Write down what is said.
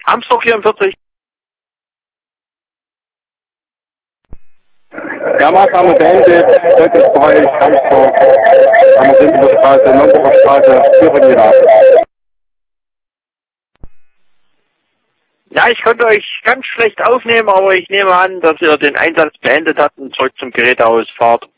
Amsdorf 44. Ja, Maßnahme beendet. Bereich Amsdorf, an der Sündenstraße, Nürnberger Straße, führen wir ab. Ja, ich konnte euch ganz schlecht aufnehmen, aber ich nehme an, dass ihr den Einsatz beendet habt und zurück zum Gerätehaus fahrt.